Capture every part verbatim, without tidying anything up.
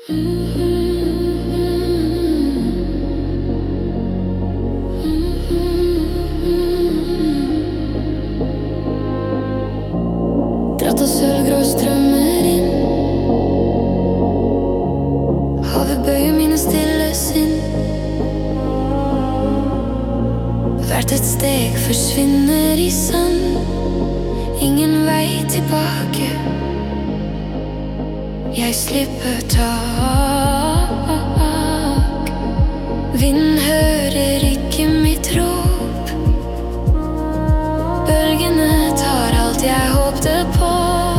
Dratt av sølvgrå strømmer inn. Havet bøyer mine stille sinn. Hvert et steg forsvinner i sand. Ingen vei tilbake. Jeg slipper tak. Vinden hører ikke mitt rop. Bølgene tar alt jeg håpte på.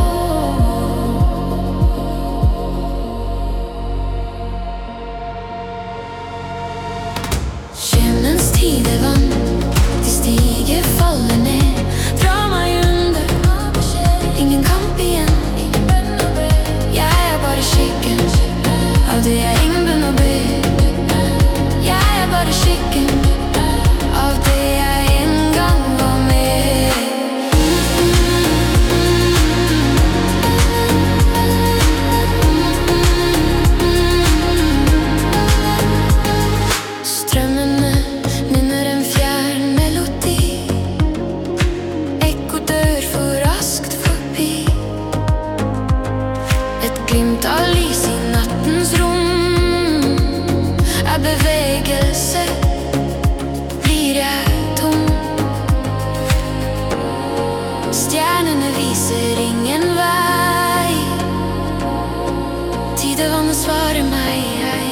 Skjebnens tidevann, de stiger, faller ned. Dra meg under, ingen kamp igjen. Jeg er bare skyggen av det jeg ingen bunn å be. Jeg er bare skyggen av det jeg en gang var med. Strømmene nynner en fjern melodi. Ekko dør for raskt forbi. Et glimt av lys i nattens rom er bevegelse. Blir jeg tom? Stjernene viser ingen vei. Tidevannet svarer meg.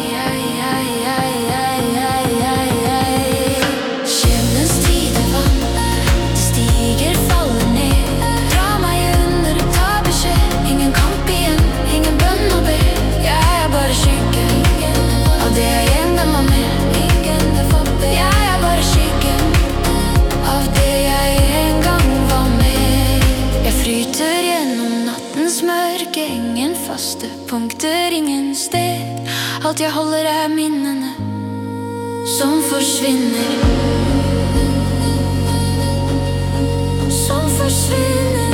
Skjebnens tidevann, det stiger, faller ned. Dra meg under, ta beskjed. Ingen kamp igjen, ingen bønn å be. Jeg er bare skyggen av det jeg en gang var med. Jeg er bare skyggen av det jeg en gang var med. Jeg flyter gjennom nattens mørke. Ingen faste punkter, ingen sted. Alt jeg holder er minnene som forsvinner. Som forsvinner.